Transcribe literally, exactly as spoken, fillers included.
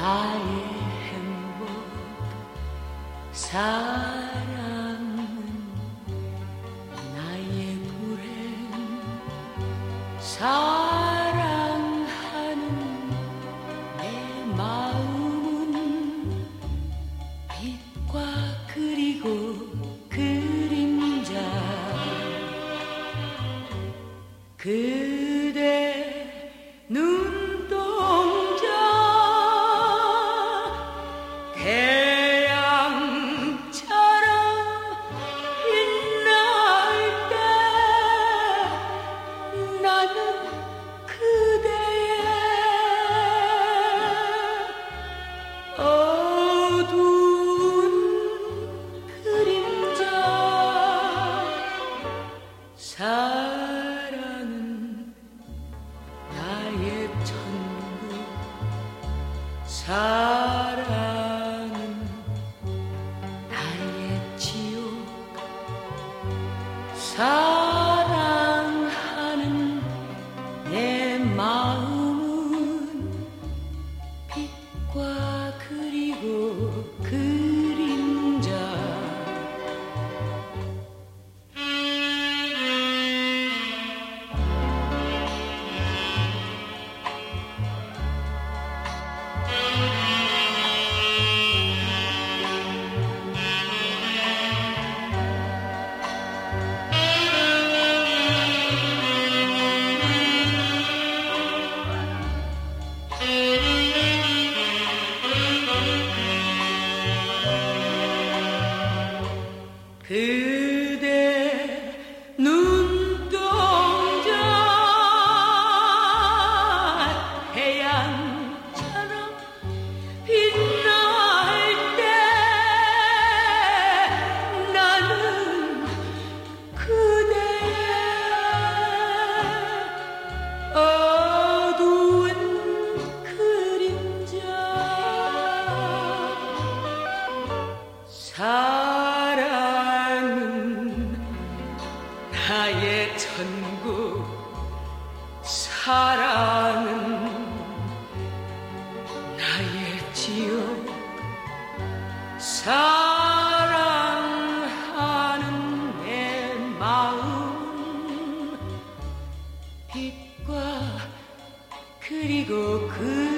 나의 행복 사랑은 나의 불행 사랑하는 내 마음은 빛과 그리고 그림자 그대 눈동자 태양처럼 빛날 때 나는 그대의 어두운 그림자 사랑은 나의 천국 사랑은 나의 지옥 사랑하는 내 마음은 빛과 그리고 그림자 그대 눈동자 태양처럼 빛날 때 나는 그대의 어두운 그림자 사랑은 나의 천국 사랑은 나의 지옥 사랑하는 내 마음 빛과 그리고 그